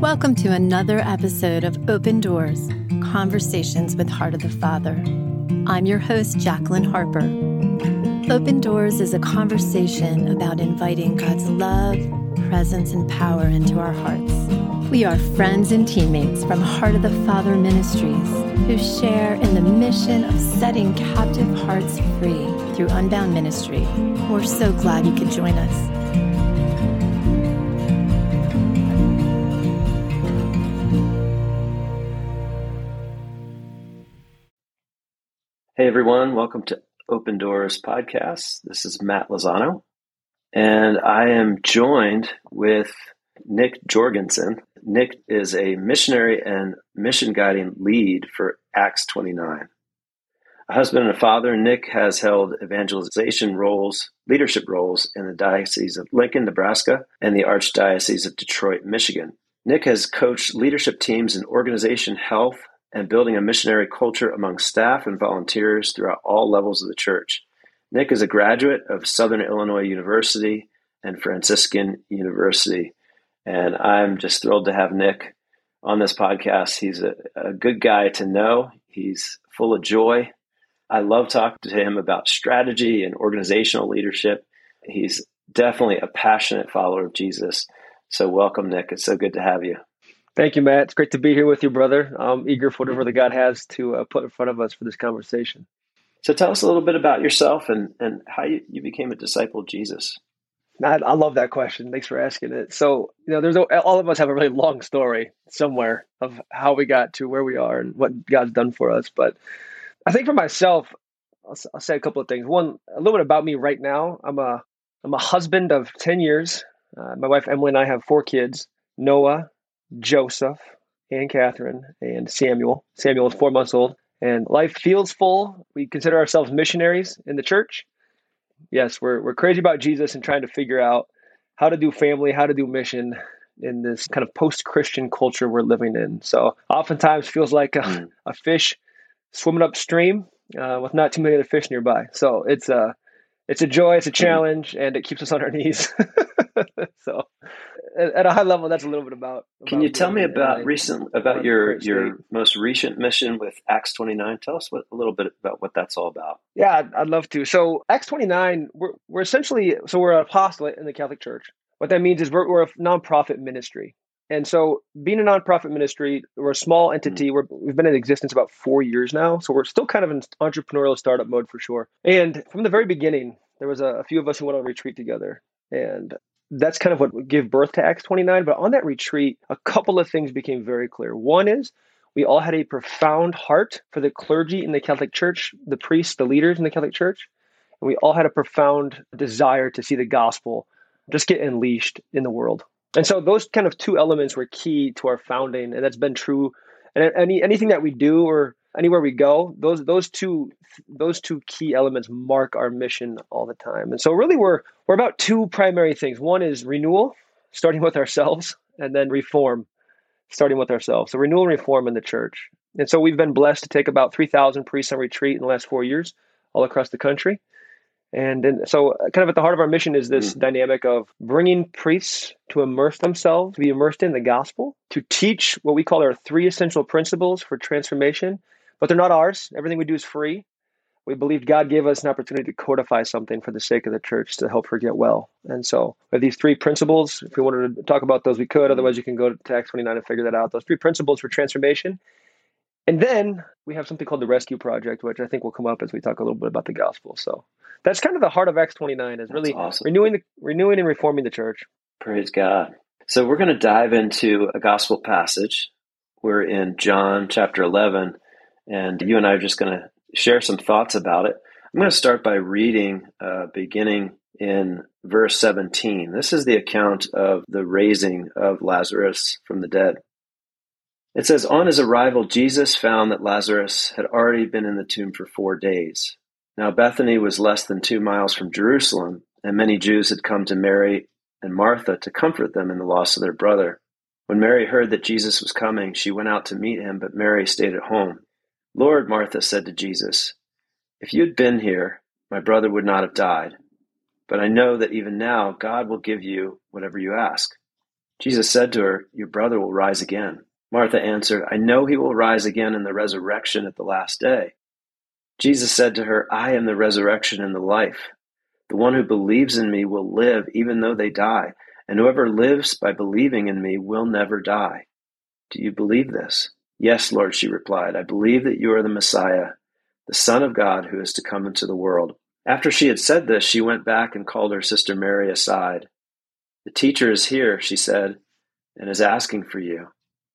Welcome to another episode of Open Doors, Conversations with Heart of the Father. I'm your host, Jacqueline Harper. Open Doors is a conversation about inviting God's love, presence, and power into our hearts. We are friends and teammates from Heart of the Father Ministries who share in the mission of setting captive hearts free through Unbound Ministry. We're so glad you could join us. Hey everyone, welcome to Open Doors Podcast. This is Matt Lozano, and I am joined with Nick Jorgensen. Nick is a missionary and mission guiding lead for Acts 29. A husband and a father, Nick has held evangelization roles, leadership roles in the Diocese of Lincoln, Nebraska, and the Archdiocese of Detroit, Michigan. Nick has coached leadership teams in organization health and building a missionary culture among staff and volunteers throughout all levels of the church. Nick is a graduate of Southern Illinois University and Franciscan University, and I'm just thrilled to have Nick on this podcast. He's a good guy to know. He's full of joy. I love talking to him about strategy and organizational leadership. He's definitely a passionate follower of Jesus. So welcome, Nick. It's so good to have you. Thank you, Matt. It's great to be here with you, brother. I'm eager for whatever that God has to put in front of us for this conversation. So tell us a little bit about yourself and how you became a disciple of Jesus. I love that question. Thanks for asking it. So, all of us have a really long story somewhere of how we got to where we are and what God's done for us. But I think for myself, I'll say a couple of things. One, a little bit about me right now. I'm a husband of 10 years. My wife, Emily, and I have 4 kids, Noah, Joseph, and Catherine, and Samuel. Samuel is 4 months old, and life feels full. We consider ourselves missionaries in the church. Yes, we're crazy about Jesus and trying to figure out how to do family, how to do mission in this kind of post-Christian culture we're living in. So oftentimes feels like a fish swimming upstream with not too many other fish nearby. So it's a joy, it's a challenge, and it keeps us on our knees. So at a high level, that's a little bit about Can you tell me about your most recent mission with Acts 29? Tell us a little bit about what that's all about. Yeah, I'd love to. So Acts 29, we're essentially, we're an apostolate in the Catholic Church. What that means is we're a nonprofit ministry. And so being a nonprofit ministry, we're a small entity. We've been in existence about 4 years now. So we're still kind of in entrepreneurial startup mode for sure. And from the very beginning, there was a few of us who went on a retreat together. And that's kind of what gave birth to Acts 29. But on that retreat, a couple of things became very clear. One is we all had a profound heart for the clergy in the Catholic Church, the priests, the leaders in the Catholic Church. And we all had a profound desire to see the gospel just get unleashed in the world. And so those kind of 2 elements were key to our founding. And that's been true. And anything that we do or anywhere we go, those two key elements mark our mission all the time. And so really we're about 2 primary things. One is renewal, starting with ourselves, and then reform, starting with ourselves. So renewal and reform in the church. And so we've been blessed to take about 3,000 priests on retreat in the last 4 years all across the country. And so kind of at the heart of our mission is this dynamic of bringing priests to immerse themselves, to be immersed in the gospel, to teach what we call our 3 essential principles for transformation, but they're not ours. Everything we do is free. We believed God gave us an opportunity to codify something for the sake of the church to help her get well. And so we have these 3 principles. If we wanted to talk about those, we could. Otherwise, you can go to Acts 29 and figure that out. Those 3 principles for transformation. And then we have something called the Rescue Project, which I think will come up as we talk a little bit about the gospel. So that's kind of the heart of Acts 29 is really awesome. renewing and reforming the church. Praise God. So we're going to dive into a gospel passage. We're in John chapter 11, and you and I are just going to share some thoughts about it. I'm going to start by reading beginning in verse 17. This is the account of the raising of Lazarus from the dead. It says, on his arrival, Jesus found that Lazarus had already been in the tomb for 4 days. Now Bethany was less than 2 miles from Jerusalem, and many Jews had come to Mary and Martha to comfort them in the loss of their brother. When Mary heard that Jesus was coming, she went out to meet him, but Mary stayed at home. Lord, Martha said to Jesus, if you had been here, my brother would not have died. But I know that even now God will give you whatever you ask. Jesus said to her, "Your brother will rise again." Martha answered, "I know he will rise again in the resurrection at the last day." Jesus said to her, "I am the resurrection and the life. The one who believes in me will live even though they die, and whoever lives by believing in me will never die. Do you believe this?" "Yes, Lord," she replied. "I believe that you are the Messiah, the Son of God who is to come into the world." After she had said this, she went back and called her sister Mary aside. "The teacher is here," she said, "and is asking for you."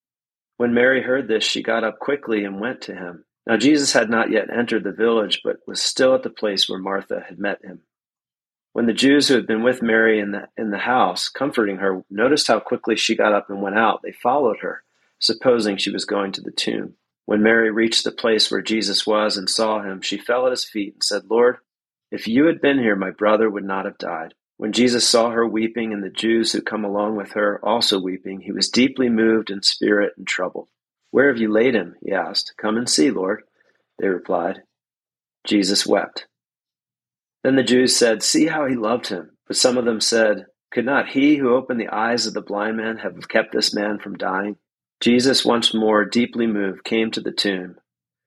When Mary heard this, she got up quickly and went to him. Now Jesus had not yet entered the village, but was still at the place where Martha had met him. When the Jews who had been with Mary in the house, comforting her, noticed how quickly she got up and went out, they followed her, supposing she was going to the tomb. When Mary reached the place where Jesus was and saw him, she fell at his feet and said, "Lord, if you had been here, my brother would not have died." When Jesus saw her weeping and the Jews who come along with her also weeping, he was deeply moved in spirit and troubled. "Where have you laid him?" he asked. "Come and see, Lord," they replied. Jesus wept. Then the Jews said, "See how he loved him." But some of them said, "Could not he who opened the eyes of the blind man have kept this man from dying?" Jesus, once more deeply moved, came to the tomb.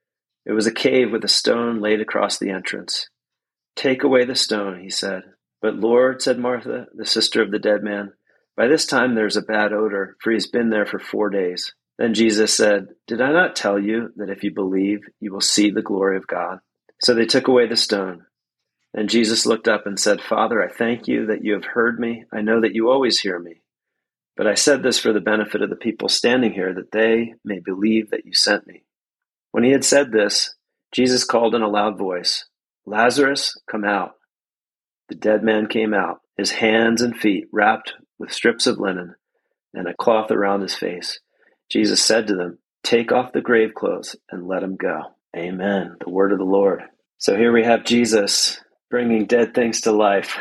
It was a cave with a stone laid across the entrance. "Take away the stone," he said. "But Lord," said Martha, the sister of the dead man, "by this time there is a bad odor, for he has been there for 4 days." Then Jesus said, "Did I not tell you that if you believe, you will see the glory of God?" So they took away the stone. Then Jesus looked up and said, "Father, I thank you that you have heard me. I know that you always hear me. But I said this for the benefit of the people standing here, that they may believe that you sent me." When he had said this, Jesus called in a loud voice, "Lazarus, come out." The dead man came out, his hands and feet wrapped with strips of linen and a cloth around his face. Jesus said to them, "Take off the grave clothes and let him go." Amen. The word of the Lord. So here we have Jesus bringing dead things to life.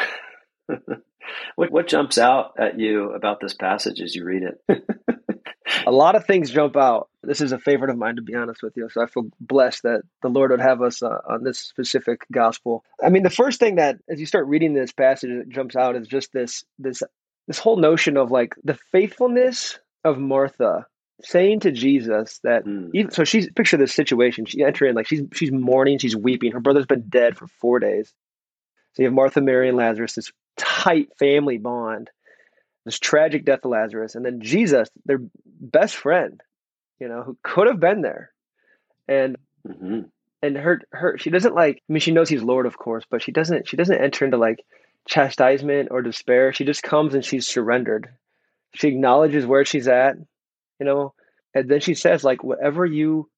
What jumps out at you about this passage as you read it? A lot of things jump out. This is a favorite of mine, to be honest with you. So I feel blessed that the Lord would have us on this specific gospel. I mean, the first thing that, as you start reading this passage, that jumps out is just this whole notion of like the faithfulness of Martha saying to Jesus that even so, she's picture this situation. She entering like she's mourning, she's weeping. Her brother's been dead for 4 days. So you have Martha, Mary, and Lazarus, this tight family bond. This tragic death of Lazarus, and then Jesus, their best friend, who could have been there, and and her she doesn't like. I mean, she knows he's Lord, of course, but she doesn't enter into like chastisement or despair. She just comes and she's surrendered. She acknowledges where she's at, and then she says like whatever you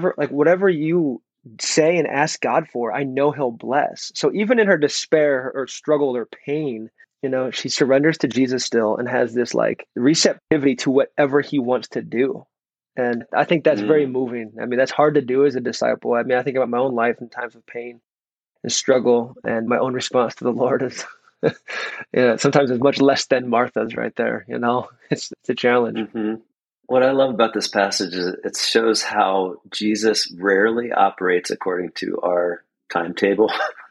say and ask God for, I know He'll bless. So even in her despair or struggle or pain, she surrenders to Jesus still and has this like receptivity to whatever he wants to do. And I think that's very moving. I mean, that's hard to do as a disciple. I mean, I think about my own life in times of pain and struggle, and my own response to the Lord is, sometimes it's much less than Martha's right there. It's a challenge. Mm-hmm. What I love about this passage is it shows how Jesus rarely operates according to our timetable.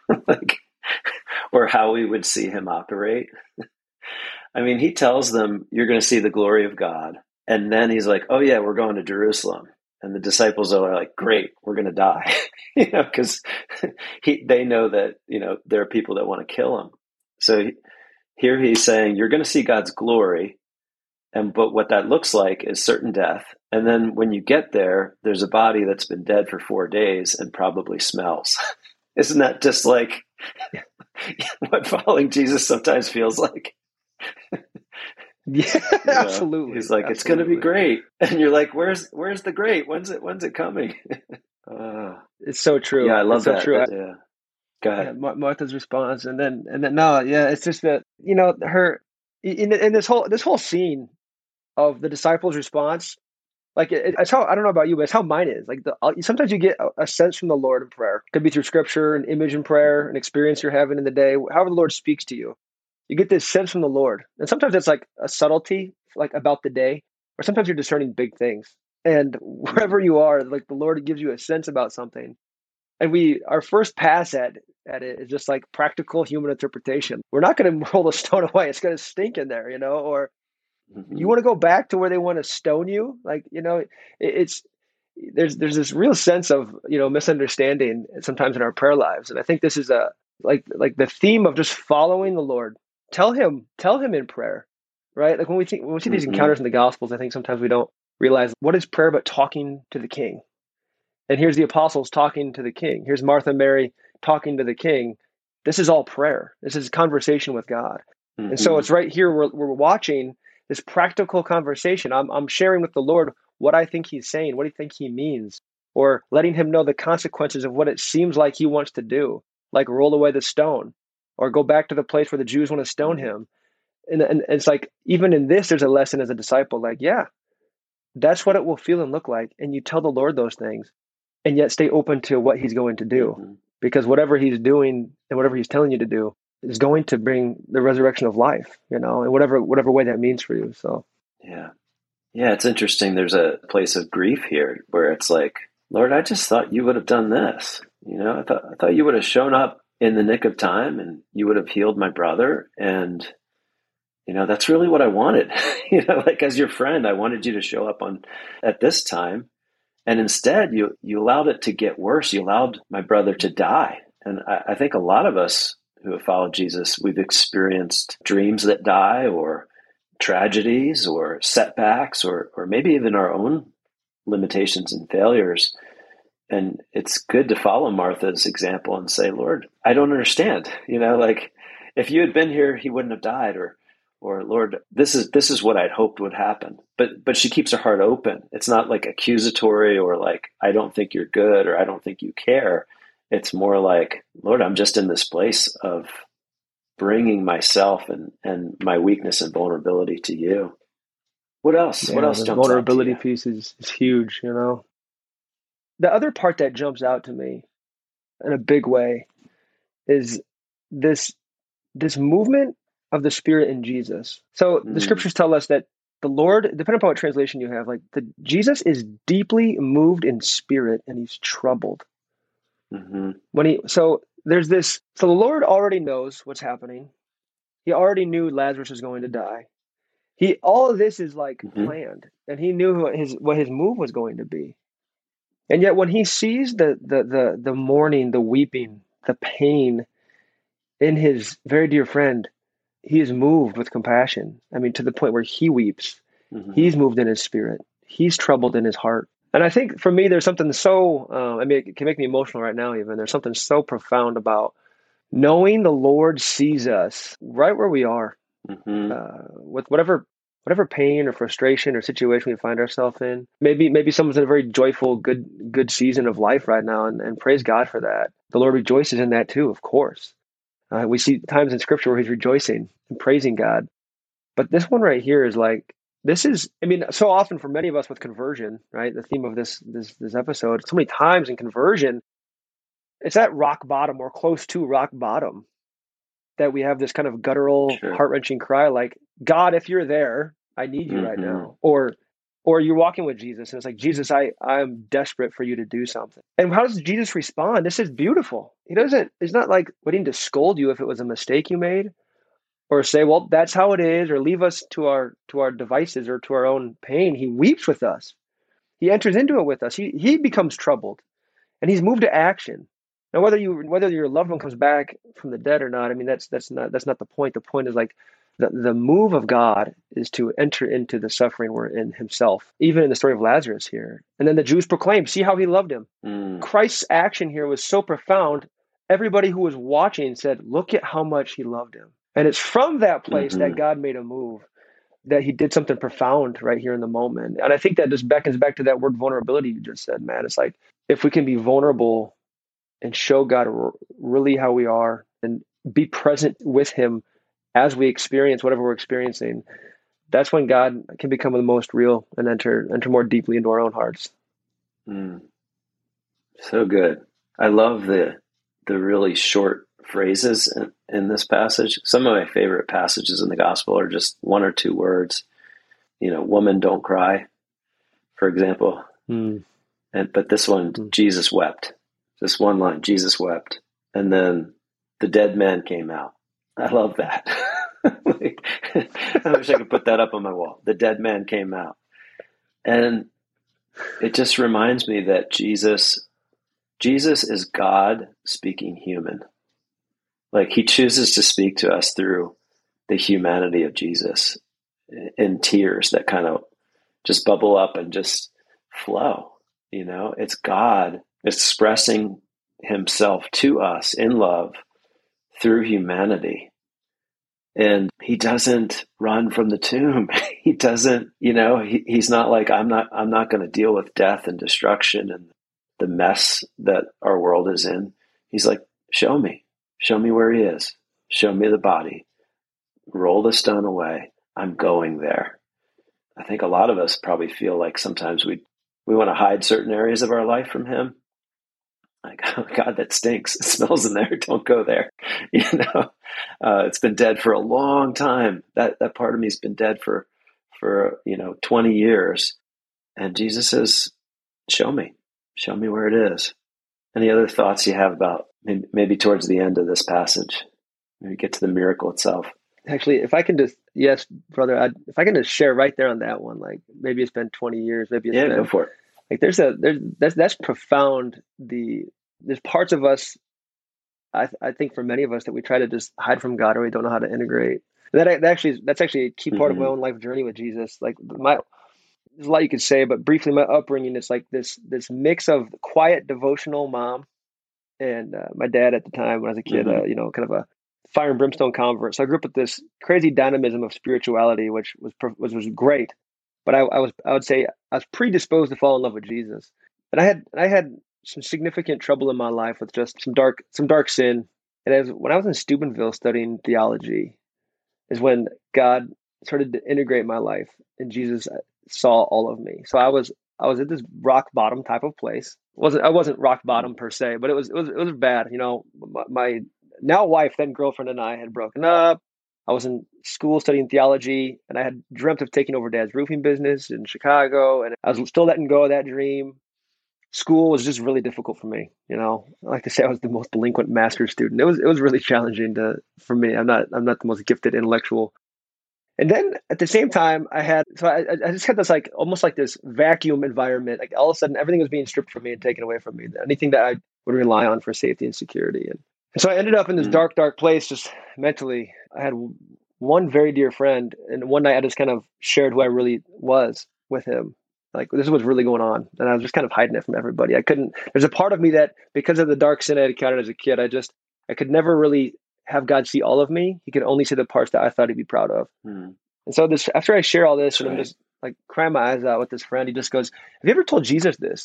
Or how we would see him operate. I mean, he tells them, "You're going to see the glory of God." And then he's like, "Oh yeah, we're going to Jerusalem." And the disciples are like, "Great, we're going to die." Because they know that, there are people that want to kill him. So here he's saying, you're going to see God's glory. But what that looks like is certain death. And then when you get there, there's a body that's been dead for 4 days and probably smells. Isn't that just like what following Jesus sometimes feels like? Yeah, absolutely. He's like, "It's going to be great," and you're like, "Where's the great? When's it coming?" It's so true. Yeah, I love that. So true. Yeah. Go ahead. Yeah, Martha's response, and then no, yeah, it's just that her in this whole scene of the disciples' response. Like it's how, I don't know about you, but it's how mine is. Like sometimes you get a sense from the Lord in prayer. It could be through scripture, an image in prayer, an experience you're having in the day. However the Lord speaks to you, you get this sense from the Lord. And sometimes it's like a subtlety, like about the day, or sometimes you're discerning big things. And wherever you are, like the Lord gives you a sense about something. And our first pass at it is just like practical human interpretation. We're not going to roll the stone away. It's going to stink in there, or You want to go back to where they want to stone you? Like, there's this real sense of, misunderstanding sometimes in our prayer lives. And I think this is like the theme of just following the Lord. Tell him in prayer, right? Like when we see these encounters in the Gospels, I think sometimes we don't realize what is prayer but talking to the King. And here's the apostles talking to the King. Here's Martha and Mary talking to the King. This is all prayer. This is conversation with God. And so it's right here we're watching this practical conversation. I'm sharing with the Lord what I think he's saying, what do you think he means, or letting him know the consequences of what it seems like he wants to do, like roll away the stone or go back to the place where the Jews want to stone him. And it's like, even in this, there's a lesson as a disciple, like, yeah, that's what it will feel and look like. And you tell the Lord those things and yet stay open to what he's going to do, because whatever he's doing and whatever he's telling you to do is going to bring the resurrection of life, in whatever way that means for you. So, yeah, it's interesting. There's a place of grief here where it's like, Lord, I just thought you would have done this. I thought you would have shown up in the nick of time and you would have healed my brother. And, that's really what I wanted. Like as your friend, I wanted you to show up at this time. And instead you allowed it to get worse. You allowed my brother to die. And I think a lot of us who have followed Jesus, we've experienced dreams that die, or tragedies, or setbacks, or maybe even our own limitations and failures. And it's good to follow Martha's example and say, Lord, I don't understand. Like if you had been here, he wouldn't have died, or Lord, this is what I'd hoped would happen. But she keeps her heart open. It's not like accusatory or like, I don't think you're good, or I don't think you care. It's more like, Lord, I'm just in this place of bringing myself and my weakness and vulnerability to you. What else? Yeah, what else the jumps vulnerability out to you? piece is huge, The other part that jumps out to me in a big way is this movement of the Spirit in Jesus. So the scriptures tell us that the Lord, depending upon what translation you have, Jesus is deeply moved in spirit and he's troubled. So the Lord already knows what's happening. He already knew Lazarus was going to die. All of this is planned, and he knew what his move was going to be. And yet when he sees the mourning, the weeping, the pain in his very dear friend, he is moved with compassion. I mean, to the point where he weeps. He's moved in his spirit. He's troubled in his heart. And I think for me, there's something so, it can make me emotional right now even. There's something so profound about knowing the Lord sees us right where we are, with whatever pain or frustration or situation we find ourselves in. Maybe someone's in a very joyful, good season of life right now, and praise God for that. The Lord rejoices in that too, of course. We see times in Scripture where he's rejoicing and praising God. But this one right here is so often for many of us with conversion, right? The theme of this episode, so many times in conversion, it's at rock bottom or close to rock bottom that we have this kind of guttural, heart-wrenching cry like, God, if you're there, I need you right now. Or you're walking with Jesus and it's like, Jesus, I'm desperate for you to do something. And how does Jesus respond? This is beautiful. He's not like waiting to scold you if it was a mistake you made, or say, well, that's how it is, or leave us to our devices or to our own pain. He weeps with us. He enters into it with us. He becomes troubled, and he's moved to action. Now, whether your loved one comes back from the dead or not, I mean, that's not the point. The point is like the move of God is to enter into the suffering we're in himself, even in the story of Lazarus here. And then the Jews proclaim, see how he loved him. Christ's action here was so profound. Everybody who was watching said, look at how much he loved him. And it's from that place that God made a move, that he did something profound right here in the moment. And I think that just beckons back to that word vulnerability you just said, Matt. It's like, if we can be vulnerable and show God really how we are and be present with him as we experience whatever we're experiencing, that's when God can become the most real and enter more deeply into our own hearts. So good. I love the really short phrases in this passage. Some of my favorite passages in the gospel are just one or two words. Woman, don't cry, for example. But this one, Jesus wept. This one line, Jesus wept. And then the dead man came out. I love that. I wish I could put that up on my wall. The dead man came out. And it just reminds me that Jesus is God speaking human. Like he chooses to speak to us through the humanity of Jesus in tears that kind of just bubble up and just flow. It's God expressing himself to us in love through humanity. And he doesn't run from the tomb. He doesn't, he's not like, I'm not going to deal with death and destruction and the mess that our world is in. He's like, show me where he is. Show me the body. Roll the stone away. I'm going there. I think a lot of us probably feel like sometimes we want to hide certain areas of our life from him. Like, oh God, that stinks. It smells in there. Don't go there. It's been dead for a long time. That part of me has been dead for 20 years. And Jesus says, show me where it is. Any other thoughts you have about maybe towards the end of this passage? Maybe get to the miracle itself. Actually, if I can just, yes, brother, if I can just share right there on that one, like maybe it's been 20 years, maybe it's been, go for it. Like that's profound. There's parts of us, I think for many of us that we try to just hide from God, or we don't know how to integrate. That's actually a key part of my own life journey with Jesus. Like there's a lot you could say, but briefly, my upbringing is like this mix of quiet devotional mom and my dad at the time when I was a kid, kind of a fire and brimstone convert. So I grew up with this crazy dynamism of spirituality, which was great. But I would say I was predisposed to fall in love with Jesus. And I had some significant trouble in my life with just some dark sin. And when I was in Steubenville studying theology, is when God started to integrate my life, and Jesus saw all of me. So I was at this rock bottom type of place. I wasn't rock bottom per se, but it was bad. My now wife, then girlfriend, and I had broken up. I was in school studying theology, and I had dreamt of taking over Dad's roofing business in Chicago, and I was still letting go of that dream. School was just really difficult for me. I like to say I was the most delinquent master's student. It was really challenging for me. I'm not the most gifted intellectual. And then at the same time, I just had this like almost like this vacuum environment. Like all of a sudden, everything was being stripped from me and taken away from me. Anything that I would rely on for safety and security. And so I ended up in this dark place, just mentally. I had one very dear friend, and one night I just kind of shared who I really was with him. Like, this is what's really going on. And I was just kind of hiding it from everybody. There's a part of me that, because of the dark sin I had encountered as a kid, I could never really have God see all of me. He could only see the parts that I thought he'd be proud of. And so after I share all this, and I'm just like crying my eyes out with this friend, he just goes, have you ever told Jesus this?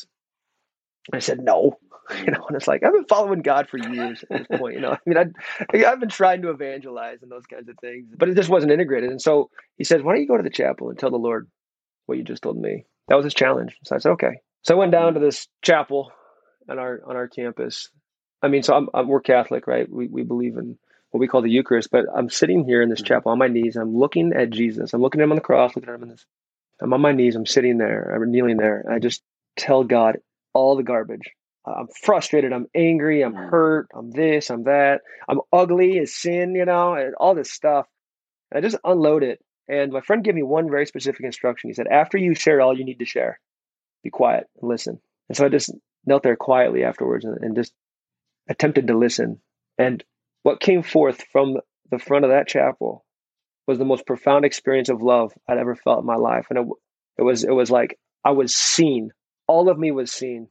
And I said, no. And it's like, I've been following God for years at this point. I mean, I've been trying to evangelize and those kinds of things, but it just wasn't integrated. And so he said, why don't you go to the chapel and tell the Lord what you just told me? That was his challenge. So I said, okay. So I went down to this chapel on our campus. I mean, so we're Catholic, right? We believe in what we call the Eucharist, but I'm sitting here in this chapel on my knees. I'm looking at Jesus. I'm looking at him on the cross, looking at him in this. I'm on my knees. I'm sitting there. I'm kneeling there. And I just tell God all the garbage. I'm frustrated. I'm angry. I'm hurt. I'm this. I'm that. I'm ugly as sin, and all this stuff. And I just unload it. And my friend gave me one very specific instruction. He said, after you share all you need to share, be quiet and listen. And so I just knelt there quietly afterwards and just attempted to listen. And what came forth from the front of that chapel was the most profound experience of love I'd ever felt in my life. And it was like I was seen. All of me was seen.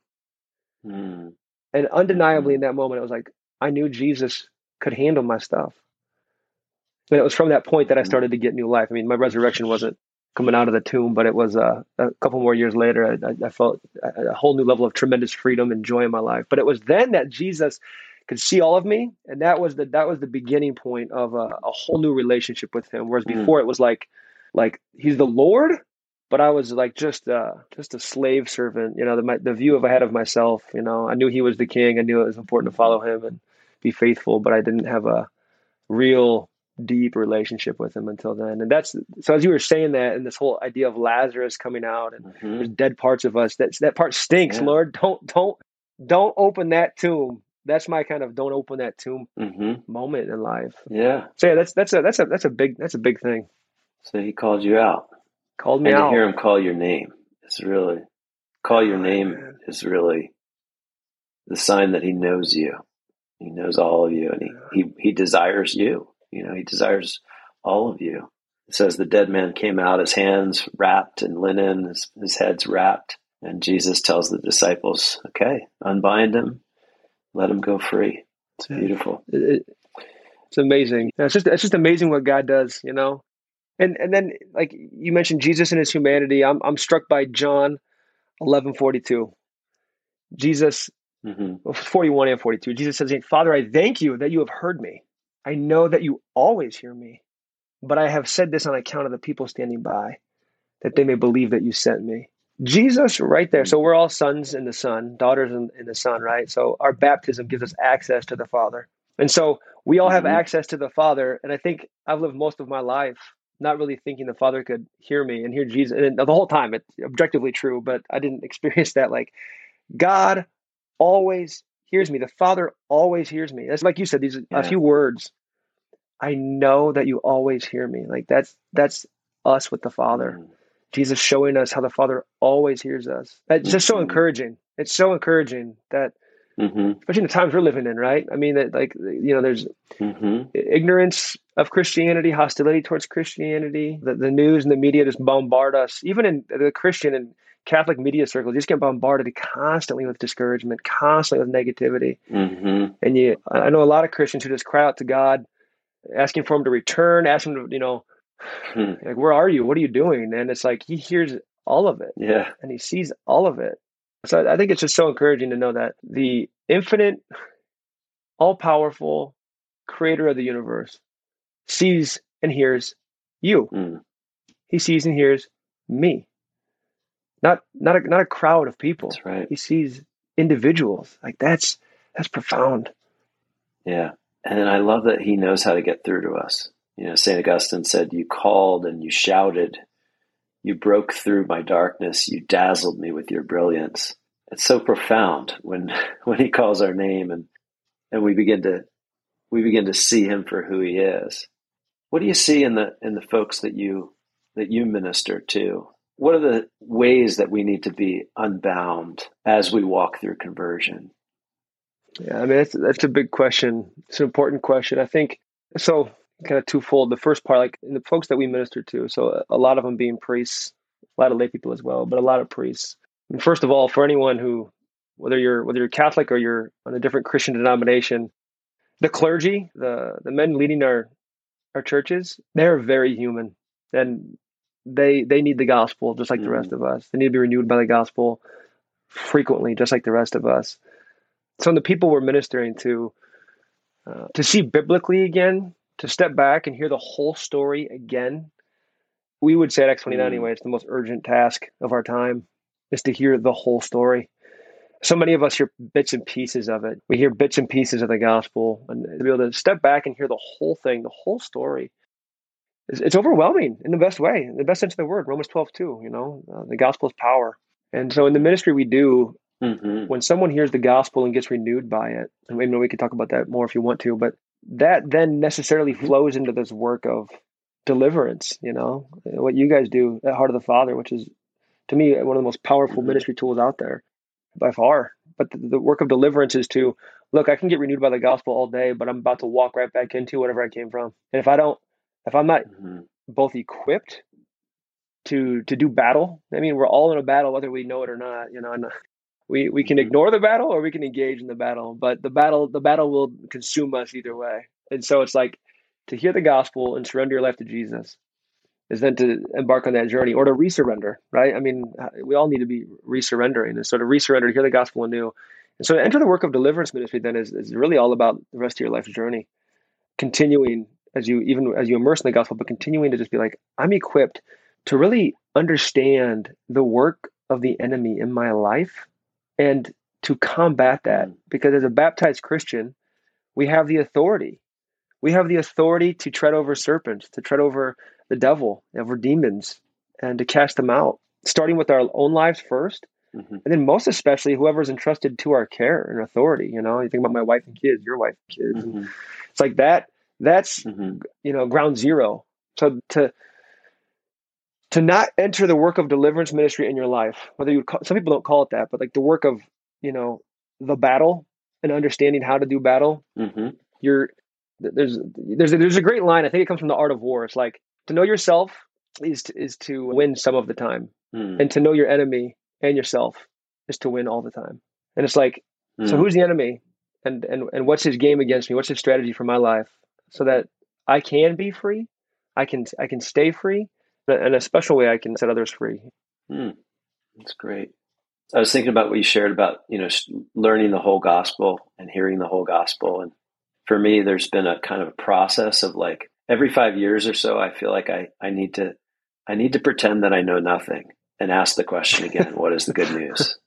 And undeniably in that moment, it was like I knew Jesus could handle my stuff. And it was from that point that I started to get new life. I mean, my resurrection wasn't coming out of the tomb, but it was a couple more years later. I felt a whole new level of tremendous freedom and joy in my life. But it was then that Jesus could see all of me, and that was the beginning point of a whole new relationship with him. Whereas before it was like he's the Lord, but I was like just a slave servant. The view I had of myself. I knew he was the king. I knew it was important to follow him and be faithful, but I didn't have a real deep relationship with him until then. And so as you were saying that, and this whole idea of Lazarus coming out, and there's dead parts of us. That part stinks. Yeah. Lord, don't open that tomb. that's my kind of don't open that tomb Mm-hmm. moment in life. Yeah. So yeah, that's a big thing. So he called you out. Called me And to out. hear him call your name is really, call your name Man. is really the sign that he knows you. He knows all of you, and he desires you. He desires all of you. It says the dead man came out, his hands wrapped in linen, his head's wrapped. And Jesus tells the disciples, okay, unbind him, let him go free. It's beautiful. It's amazing. It's just amazing what God does, And then, like you mentioned, Jesus and his humanity. I'm struck by John 11:42. Jesus, 41 and 42. Jesus says, "Father, I thank you that you have heard me. I know that you always hear me, but I have said this on account of the people standing by, that they may believe that you sent me." Jesus, right there. So we're all sons in the Son, daughters in the Son, right? So our baptism gives us access to the Father, and so we all have access to the Father. And I think I've lived most of my life not really thinking the Father could hear me and hear Jesus. And the whole time, it's objectively true, but I didn't experience that. Like, God always hears me. The Father always hears me. That's like you said, these a few words. I know that you always hear me. Like that's us with the Father. Jesus showing us how the Father always hears us. That's just so encouraging. It's so encouraging that, especially in the times we're living in, right? I mean, that there's ignorance of Christianity, hostility towards Christianity. The news and the media just bombard us. Even in the Christian and Catholic media circles, you just get bombarded constantly with discouragement, constantly with negativity. And I know a lot of Christians who just cry out to God, asking for him to return, asking him to, like, where are you? What are you doing? And it's like, he hears all of it. Yeah. And he sees all of it. So I think it's just so encouraging to know that the infinite, all-powerful creator of the universe sees and hears you. He sees and hears me. Not a crowd of people. That's right. He sees individuals. Like that's profound. Yeah. And I love that he knows how to get through to us. St. Augustine said, you called and you shouted, you broke through my darkness, you dazzled me with your brilliance. It's so profound when he calls our name and we begin to see him for who he is. What do you see in the folks that you minister to? What are the ways that we need to be unbound as we walk through conversion? Yeah, I mean, that's a big question. It's an important question. I think so. Kind of twofold. The first part, like in the folks that we minister to, so a lot of them being priests, a lot of lay people as well, but a lot of priests. And first of all, for anyone who, whether you're Catholic or you're on a different Christian denomination, the clergy, the men leading our churches, they're very human, and they need the gospel just like the rest of us. They need to be renewed by the gospel frequently, just like the rest of us. So the people we're ministering to see biblically again, to step back and hear the whole story again, we would say at Acts 29 anyway, it's the most urgent task of our time, is to hear the whole story. So many of us hear bits and pieces of it. We hear bits and pieces of the gospel, and to be able to step back and hear the whole thing, the whole story, it's overwhelming in the best way, in the best sense of the word. Romans 12:2, the gospel is power. And so in the ministry we do, when someone hears the gospel and gets renewed by it, and maybe we could talk about that more if you want to, but that then necessarily flows into this work of deliverance, what you guys do at Heart of the Father, which is, to me, one of the most powerful ministry tools out there by far. But the work of deliverance is to, look, I can get renewed by the gospel all day, but I'm about to walk right back into whatever I came from. And if I'm not both equipped to do battle, I mean, we're all in a battle, whether we know it or not, and we can ignore the battle or we can engage in the battle, but the battle will consume us either way. And so it's like, to hear the gospel and surrender your life to Jesus is then to embark on that journey, or to resurrender, right? I mean, we all need to be resurrendering, and so to resurrender, to hear the gospel anew. And so to enter the work of deliverance ministry then is really all about the rest of your life's journey, continuing as you immerse in the gospel, but continuing to just be like, I'm equipped to really understand the work of the enemy in my life and to combat that. Because as a baptized Christian, we have the authority. We have the authority to tread over serpents, to tread over the devil, over demons, and to cast them out, starting with our own lives first, Mm-hmm. And then most especially whoever's entrusted to our care and authority. You think about my wife and kids, your wife and kids. Mm-hmm. And it's like that's, Mm-hmm. ground zero. So to not enter the work of deliverance ministry in your life, whether you some people don't call it that, but like the work of, the battle and understanding how to do battle, Mm-hmm. there's a great line. I think it comes from The Art of War. It's like, to know yourself is to win some of the time, and to know your enemy and yourself is to win all the time. And it's like, so who's the enemy, and what's his game against me? What's his strategy for my life, so that I can be free, I can stay free, and in a special way I can set others free. That's great. I was thinking about what you shared about, learning the whole gospel and hearing the whole gospel. And for me, there's been a kind of a process of like every 5 years or so, I feel like I need to pretend that I know nothing and ask the question again, what is the good news?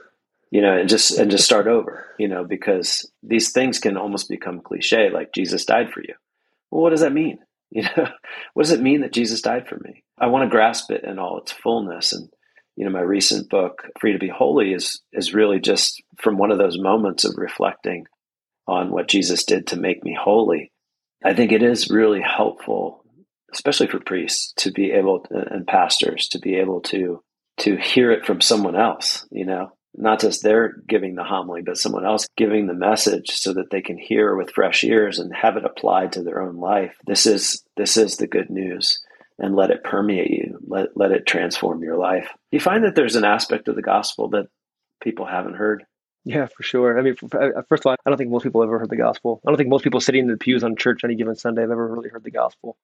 And just start over, because these things can almost become cliche, like Jesus died for you. Well, what does that mean? What does it mean that Jesus died for me? I want to grasp it in all its fullness. And my recent book, Free to Be Holy, is really just from one of those moments of reflecting on what Jesus did to make me holy. I think it is really helpful, especially for priests, to be able to, and pastors, to be able to hear it from someone else, not just they're giving the homily, but someone else giving the message so that they can hear with fresh ears and have it applied to their own life. This is the good news. And let it permeate you. Let it transform your life. Do you find that there's an aspect of the gospel that people haven't heard? Yeah, for sure. I mean, first of all, I don't think most people have ever heard the gospel. I don't think most people sitting in the pews on church any given Sunday have ever really heard the gospel.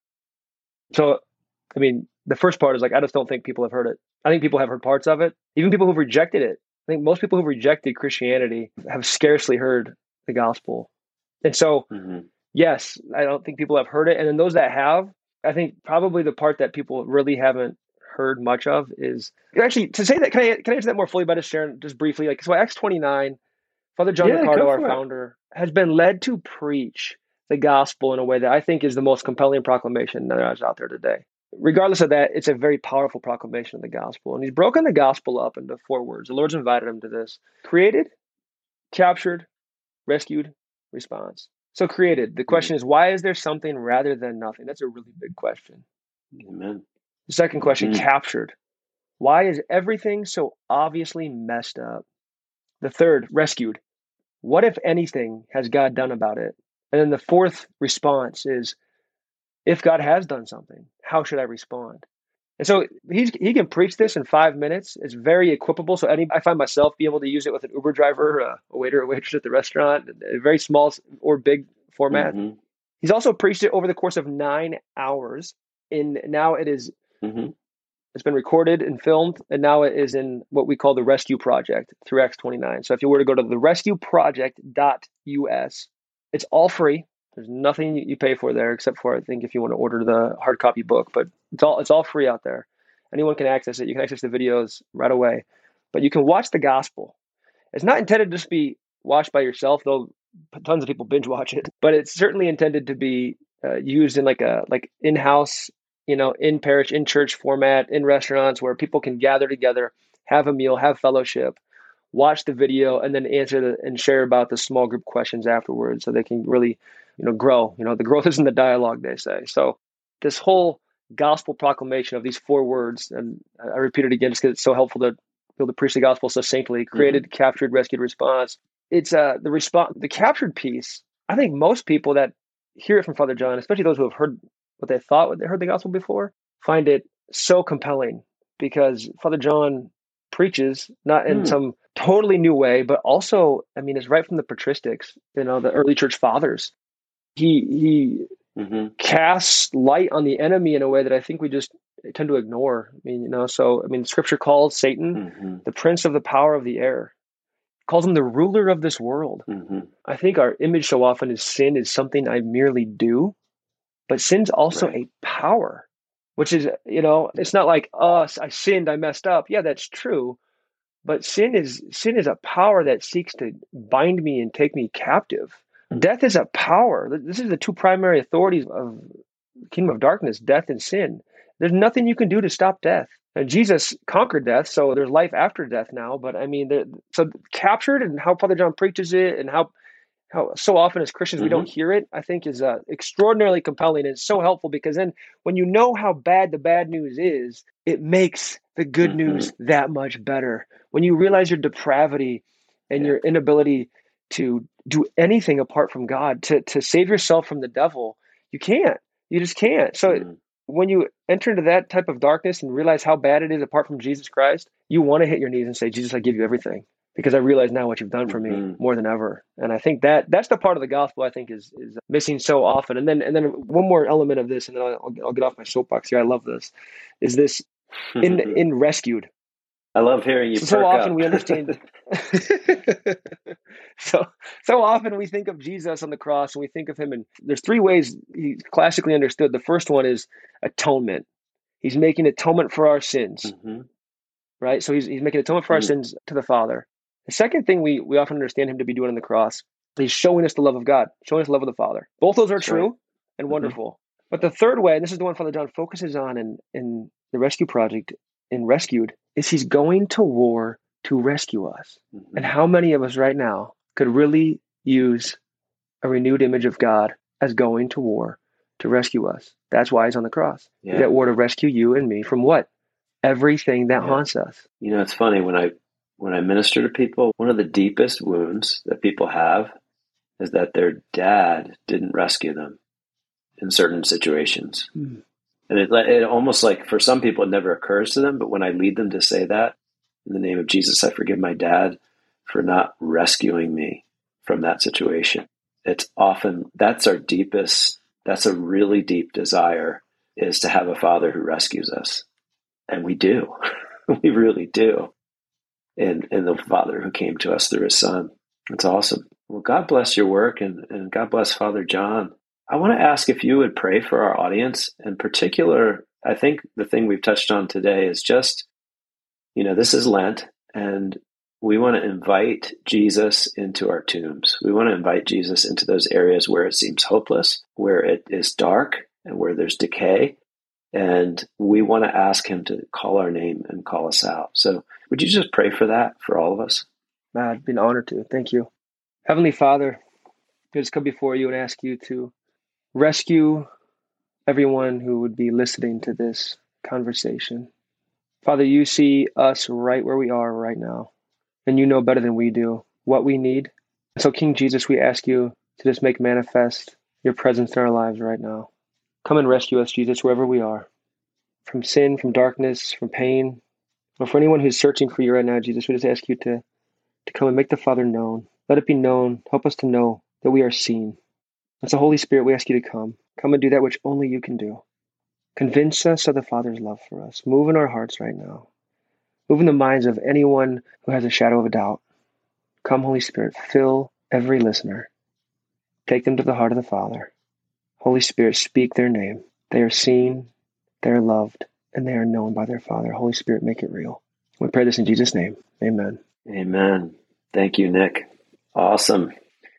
So, I mean, the first part is like, I just don't think people have heard it. I think people have heard parts of it. Even people who've rejected it. I think most people who've rejected Christianity have scarcely heard the gospel. And so, yes, I don't think people have heard it. And then those that have, I think probably the part that people really haven't heard much of is actually, to say that, can I answer that more fully by just sharing just briefly? Like, so Acts 29, Father John Ricardo, our founder, has been led to preach the gospel in a way that I think is the most compelling proclamation that is out there today. Regardless of that, it's a very powerful proclamation of the gospel. And he's broken the gospel up into 4 words. The Lord's invited him to this: created, captured, rescued, response. So created, the question is, why is there something rather than nothing? That's a really big question. Amen. The second question, captured. Why is everything so obviously messed up? The third, rescued. What, if anything, has God done about it? And then the fourth response is, if God has done something, how should I respond? And so he can preach this in 5 minutes. It's very equipable. So I find myself being able to use it with an Uber driver, a waiter or waitress at the restaurant, a very small or big format. He's also preached it over the course of 9 hours. And now it is, it's been recorded and filmed, and now it is in what we call the Rescue Project through Acts 29. So if you were to go to the rescueproject.us, it's all free. There's nothing you pay for there, except for, I think, if you want to order the hard copy book, but it's all free out there. Anyone can access it. You can access the videos right away, but you can watch the gospel. It's not intended to just be watched by yourself, though tons of people binge watch it, but it's certainly intended to be used in like in-house, in parish, in church format, in restaurants where people can gather together, have a meal, have fellowship, watch the video, and then answer and share about the small group questions afterwards, so they can really grow. The growth is in the dialogue, they say. So this whole gospel proclamation of these 4 words, and I repeat it again just because it's so helpful to be able to preach the gospel succinctly: created, captured, rescued, response. It's the captured piece. I think most people that hear it from Father John, especially those who have heard what they thought they heard the gospel before, find it so compelling, because Father John preaches not in some totally new way, but also, I mean, it's right from the patristics, the early church fathers. He casts light on the enemy in a way that I think we just tend to ignore. I mean, Scripture calls Satan the prince of the power of the air, calls him the ruler of this world. I think our image so often is sin is something I merely do, but sin's also a power, which is, it's not like, I sinned, I messed up. Yeah, that's true. But sin is a power that seeks to bind me and take me captive. Death is a power. This is the 2 primary authorities of the kingdom of darkness: death and sin. There's nothing you can do to stop death. And Jesus conquered death, so there's life after death now. But so captured, and how Father John preaches it, and how so often as Christians we don't hear it, I think is extraordinarily compelling. And it's so helpful, because then when you know how bad the bad news is, it makes the good news that much better. When you realize your depravity and your inability to do anything apart from God, to save yourself from the devil, you just can't. So when you enter into that type of darkness and realize how bad it is apart from Jesus Christ, you want to hit your knees and say, Jesus, I give you everything, because I realize now what you've done for me more than ever. And I think that's the part of the gospel I think is missing so often. And then one more element of this, and then I'll get off my soapbox here. I love this. Is this in Rescued? I love hearing you. So often we understand. so often we think of Jesus on the cross, and we think of him, and there's three ways he's classically understood. The first one is atonement. He's making atonement for our sins, right? So he's making atonement for our sins to the Father. The second thing we often understand him to be doing on the cross, he's showing us the love of God, showing us the love of the Father. Both those are true and wonderful. But the third way, and this is the one Father John focuses on in the Rescue Project, in Rescued, is he's going to war to rescue us. And how many of us right now could really use a renewed image of God as going to war to rescue us? That's why he's on the cross. He's at war to rescue you and me from what? Everything that haunts us. You know, it's funny, when I minister to people, one of the deepest wounds that people have is that their dad didn't rescue them in certain situations. And it almost, like, for some people, it never occurs to them. But when I lead them to say that, in the name of Jesus, I forgive my dad for not rescuing me from that situation. It's often, that's a really deep desire, is to have a father who rescues us. And we do. We really do. In the Father who came to us through his Son. It's awesome. Well, God bless your work, and God bless Father John. I want to ask if you would pray for our audience. In particular, I think the thing we've touched on today is just, this is Lent, and we want to invite Jesus into our tombs. We want to invite Jesus into those areas where it seems hopeless, where it is dark, and where there's decay. And we want to ask him to call our name and call us out. So would you just pray for that for all of us? I'd be an honor to. Thank you. Heavenly Father, I just come before you and ask you to rescue everyone who would be listening to this conversation. Father, you see us right where we are right now, and you know better than we do what we need. So King Jesus, we ask you to just make manifest your presence in our lives right now. Come and rescue us, Jesus, wherever we are, from sin, from darkness, from pain. Or for anyone who's searching for you right now, Jesus, we just ask you to come and make the Father known. Let it be known. Help us to know that we are seen. As the Holy Spirit, we ask you to come and do that which only you can do. Convince us of the Father's love for us. Move in our hearts right now. Move in the minds of anyone who has a shadow of a doubt. Come, Holy Spirit, fill every listener. Take them to the heart of the Father. Holy Spirit, speak their name. They are seen, they are loved, and they are known by their Father. Holy Spirit, make it real. We pray this in Jesus' name. Amen. Amen. Thank you, Nick. Awesome.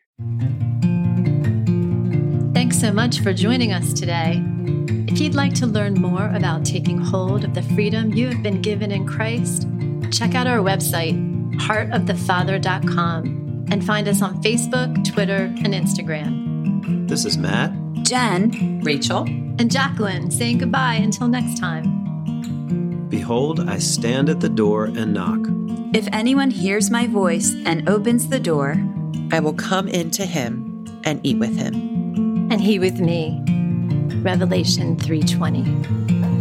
Thanks so much for joining us today. If you'd like to learn more about taking hold of the freedom you have been given in Christ, check out our website, heartofthefather.com, and find us on Facebook, Twitter, and Instagram. This is Matt, Jen, Rachel, and Jacqueline saying goodbye until next time. Behold, I stand at the door and knock. If anyone hears my voice and opens the door, I will come into him and eat with him. And he with me. Revelation 3:20.